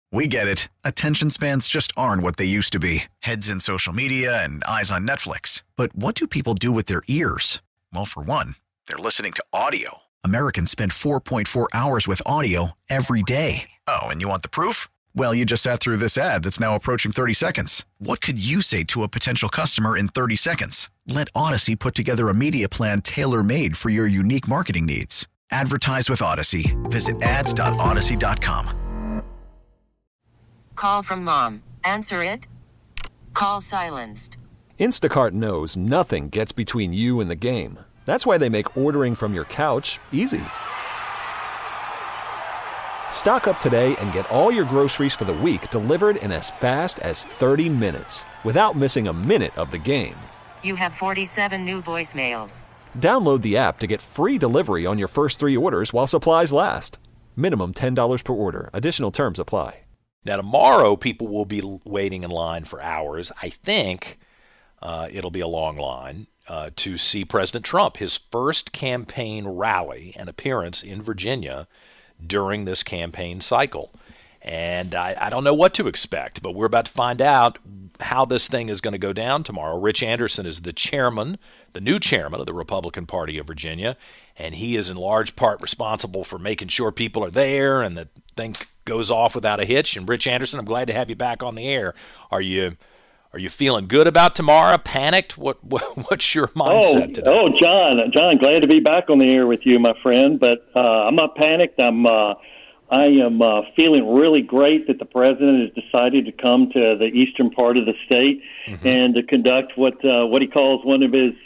We get it. Attention spans just aren't what they used to be. Heads in social media and eyes on Netflix. But what do people do with their ears? Well, for one, they're listening to audio. Americans spend 4.4 hours with audio every day. Oh, and you want the proof? Well, you just sat through this ad that's now approaching 30 seconds. What could you say to a potential customer in 30 seconds? Let Odyssey put together a media plan tailor-made for your unique marketing needs. Advertise with Odyssey. Visit ads.odyssey.com. Call from mom. Answer it. Call silenced. Instacart knows nothing gets between you and the game. That's why they make ordering from your couch easy. Stock up today and get all your groceries for the week delivered in as fast as 30 minutes without missing a minute of the game. You have 47 new voicemails. Download the app to get free delivery on your first 3 orders while supplies last. Minimum $10 per order. Additional terms apply. Now, tomorrow, people will be waiting in line for hours. I think it'll be a long line to see President Trump, his first campaign rally and appearance in Virginia during this campaign cycle. And I don't know what to expect, but we're about to find out how this thing is going to go down tomorrow. Rich Anderson is the chairman, the new chairman of the Republican Party of Virginia, and he is in large part responsible for making sure people are there and the thing goes off without a hitch. And Rich Anderson, I'm glad to have you back on the air. Are you feeling good about tomorrow? Panicked? What's your mindset today? Oh, John, glad to be back on the air with you, my friend. But I'm not panicked. I am feeling really great that the president has decided to come to the eastern part of the state and to conduct what he calls one of his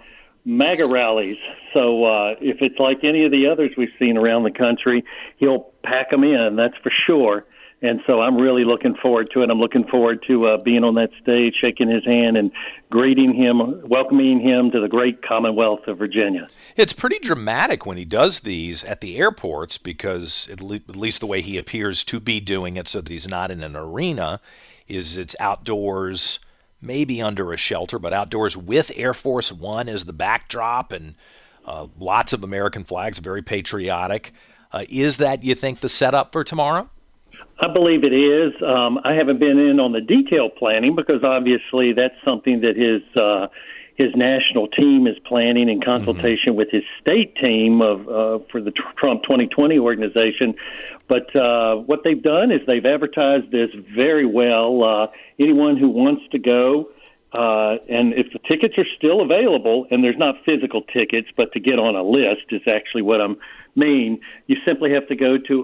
MAGA rallies. So if it's like any of the others we've seen around the country, he'll pack them in, that's for sure. And so I'm really looking forward to it. I'm looking forward to being on that stage, shaking his hand and greeting him, welcoming him to the great Commonwealth of Virginia. It's pretty dramatic when he does these at the airports because at least the way he appears to be doing it so that he's not in an arena is it's outdoors, maybe under a shelter, but outdoors with Air Force One as the backdrop and lots of American flags, very patriotic. Is that, you think, the setup for tomorrow? I believe it is. I haven't been in on the detailed planning because obviously that's something that his national team is planning in consultation with his state team for the Trump 2020 organization. But what they've done is they've advertised this very well. Anyone who wants to go, and if the tickets are still available, and there's not physical tickets, but to get on a list is actually what I mean, you simply have to go to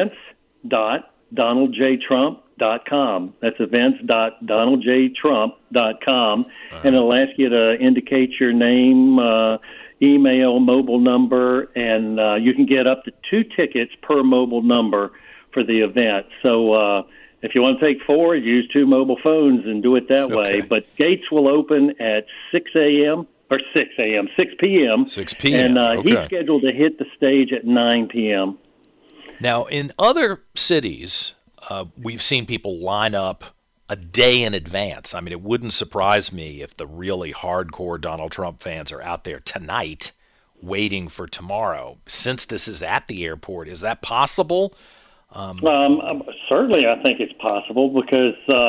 events.donaldjtrump.com. That's events.donaldjtrump.com, and it'll ask you to indicate your name, email, mobile number, and you can get up to 2 tickets per mobile number for the event. So if you want to take 4, use 2 mobile phones and do it that way. But gates will open at 6 p.m. 6 p.m. 6 p.m. And he's scheduled to hit the stage at 9 p.m. Now, in other cities, we've seen people line up a day in advance. I mean, it wouldn't surprise me if the really hardcore Donald Trump fans are out there tonight waiting for tomorrow. Since this is at the airport, is that possible? Certainly, I think it's possible because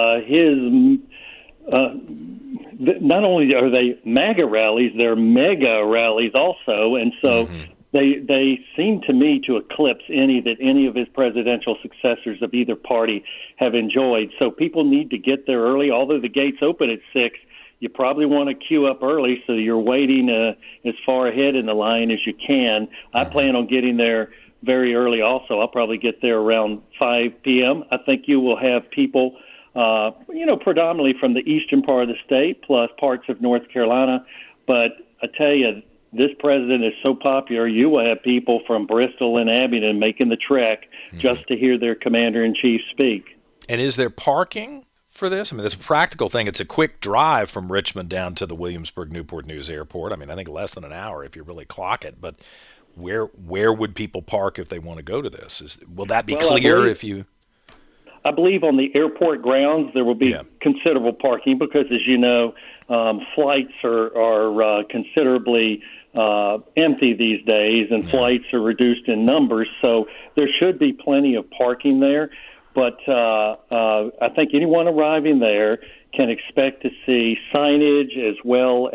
not only are they MAGA rallies, they're mega rallies also, and so they seem to me to eclipse any of his presidential successors of either party have enjoyed. So people need to get there early. Although the gates open at 6, you probably want to queue up early so you're waiting as far ahead in the line as you can. I plan on getting there very early also. I'll probably get there around 5 p.m. I think you will have people predominantly from the eastern part of the state, plus parts of North Carolina. But I tell you, this president is so popular, you will have people from Bristol and Abingdon making the trek just to hear their commander-in-chief speak. And is there parking for this? I mean, it's a practical thing. It's a quick drive from Richmond down to the Williamsburg Newport News Airport. I mean, I think less than an hour if you really clock it. But where would people park if they want to go to this? Will that be clear if you... I believe on the airport grounds there will be considerable parking because, as you know, flights are considerably empty these days, and flights are reduced in numbers. So there should be plenty of parking there. But I think anyone arriving there can expect to see signage as well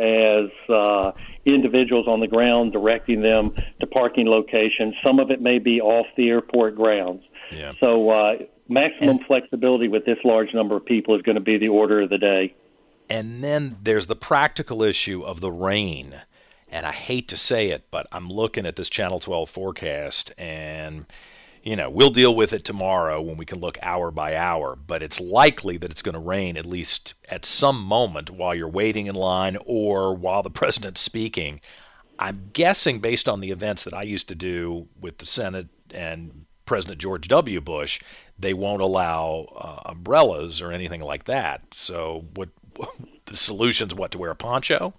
as individuals on the ground directing them to parking locations. Some of it may be off the airport grounds. Yeah. So maximum flexibility with this large number of people is going to be the order of the day. And then there's the practical issue of the rain. And I hate to say it, but I'm looking at this Channel 12 forecast, and we'll deal with it tomorrow when we can look hour by hour, but it's likely that it's going to rain at least at some moment while you're waiting in line or while the president's speaking. I'm guessing, based on the events that I used to do with the Senate and President George W. Bush, they won't allow umbrellas or anything like that. So what the solution's to wear a poncho?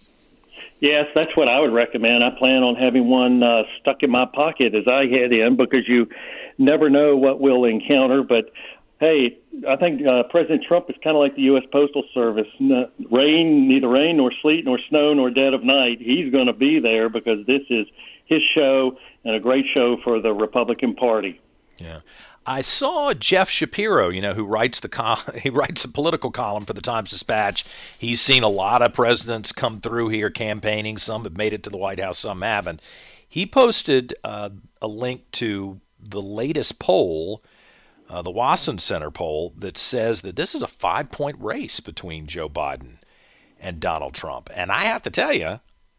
Yes, that's what I would recommend. I plan on having one stuck in my pocket as I head in, because you never know what we'll encounter. But, hey, I think President Trump is kind of like the U.S. Postal Service. Neither rain nor sleet nor snow nor dead of night. He's going to be there because this is his show and a great show for the Republican Party. Yeah. I saw Jeff Shapiro, who writes he writes a political column for the Times-Dispatch. He's seen a lot of presidents come through here campaigning. Some have made it to the White House, some haven't. He posted a link to the latest poll, the Wasson Center poll, that says that this is a 5-point race between Joe Biden and Donald Trump. And I have to tell you,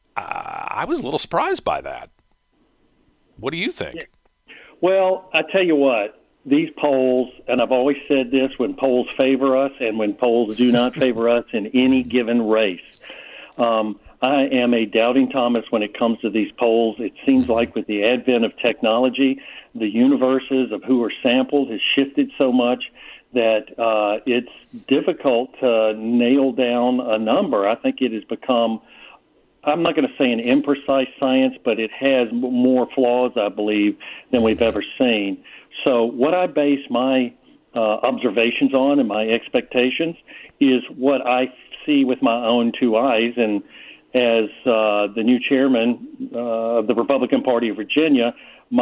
I was a little surprised by that. What do you think? Well, I tell you what. These polls, and I've always said this, when polls favor us and when polls do not favor us in any given race. I am a doubting Thomas when it comes to these polls. It seems like with the advent of technology, the universes of who are sampled has shifted so much that it's difficult to nail down a number. I think it has become, I'm not going to say an imprecise science, but it has more flaws, I believe, than we've ever seen. So what I base my observations on and my expectations is what I see with my own two eyes. And as the new chairman of the Republican Party of Virginia,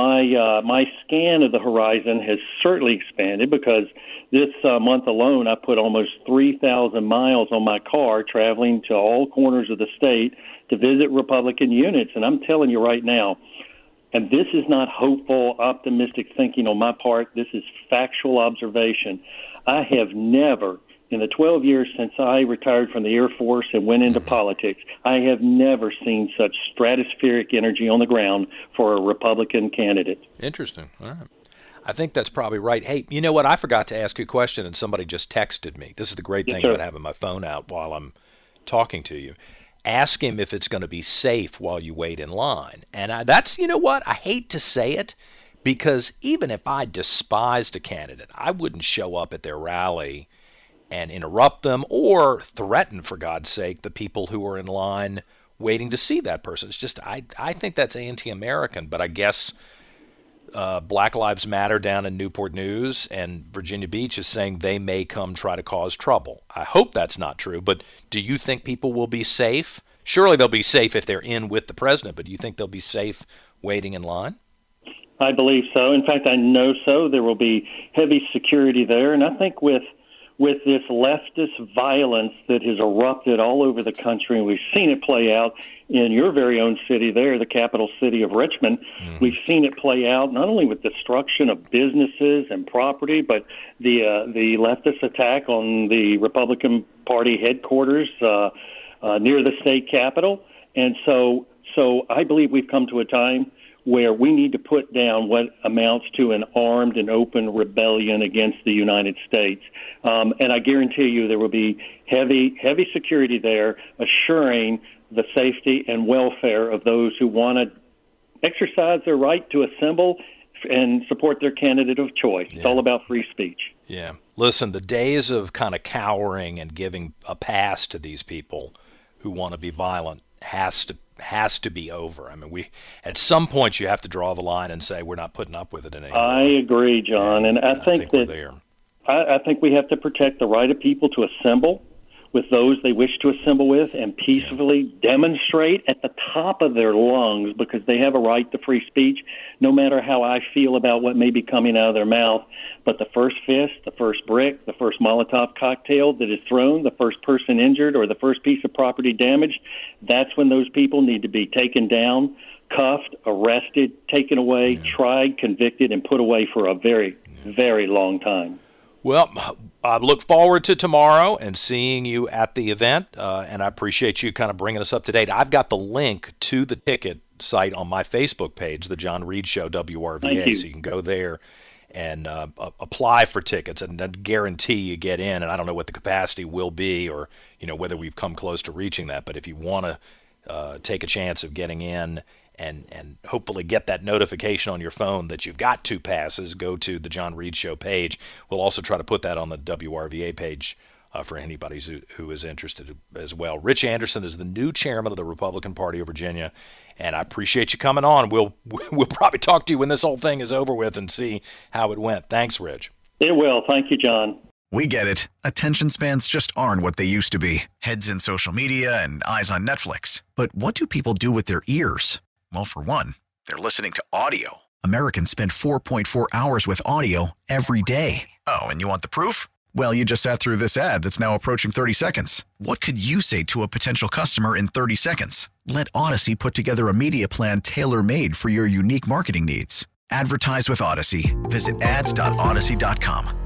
my scan of the horizon has certainly expanded, because this month alone I put almost 3,000 miles on my car traveling to all corners of the state to visit Republican units. And I'm telling you right now, and this is not hopeful, optimistic thinking on my part. This is factual observation. I have never, in the 12 years since I retired from the Air Force and went into politics, I have never seen such stratospheric energy on the ground for a Republican candidate. Interesting. All right. I think that's probably right. Hey, you know what? I forgot to ask you a question, and somebody just texted me. This is the great thing about having my phone out while I'm talking to you. Ask him if it's going to be safe while you wait in line. And that's, you know what? I hate to say it, because even if I despised a candidate, I wouldn't show up at their rally and interrupt them or threaten, for God's sake, the people who are in line waiting to see that person. It's just, I think that's anti-American. But I guess Black Lives Matter down in Newport News and Virginia Beach is saying they may come try to cause trouble. I hope that's not true, but do you think people will be safe? Surely they'll be safe if they're in with the president, but do you think they'll be safe waiting in line? I believe so. In fact, I know so. There will be heavy security there, and I think with this leftist violence that has erupted all over the country, and we've seen it play out in your very own city there, the capital city of Richmond. We've seen it play out not only with destruction of businesses and property, but the leftist attack on the Republican Party headquarters near the state capitol. And so I believe we've come to a time where we need to put down what amounts to an armed and open rebellion against the United States. And I guarantee you there will be heavy security there, assuring the safety and welfare of those who want to exercise their right to assemble and support their candidate of choice. Yeah. It's all about free speech. Yeah. Listen, the days of kind of cowering and giving a pass to these people who want to be violent has to be over. I mean, at some point you have to draw the line and say we're not putting up with it anymore. I agree, John, and I think that I think we have to protect the right of people to assemble. with those they wish to assemble with and peacefully demonstrate at the top of their lungs, because they have a right to free speech, no matter how I feel about what may be coming out of their mouth. But the first fist, the first brick, the first Molotov cocktail that is thrown, the first person injured, or the first piece of property damaged, that's when those people need to be taken down, cuffed, arrested, taken away, tried, convicted, and put away for a very, very long time. Well, I look forward to tomorrow and seeing you at the event, and I appreciate you kind of bringing us up to date. I've got the link to the ticket site on my Facebook page, The John Reed Show, WRVA, so you can go there and apply for tickets, and I guarantee you get in. And I don't know what the capacity will be, or whether we've come close to reaching that, but if you want to take a chance of getting in and hopefully get that notification on your phone that you've got 2 passes, go to the John Reed Show page. We'll also try to put that on the WRVA page for anybody who is interested as well. Rich Anderson is the new chairman of the Republican Party of Virginia, and I appreciate you coming on. We'll probably talk to you when this whole thing is over with and see how it went. Thanks, Rich. It will. Thank you, John. We get it. Attention spans just aren't what they used to be. Heads in social media and eyes on Netflix. But what do people do with their ears? Well, for one, they're listening to audio. Americans spend 4.4 hours with audio every day. Oh, and you want the proof? Well, you just sat through this ad that's now approaching 30 seconds. What could you say to a potential customer in 30 seconds? Let Odyssey put together a media plan tailor-made for your unique marketing needs. Advertise with Odyssey. Visit ads.odyssey.com.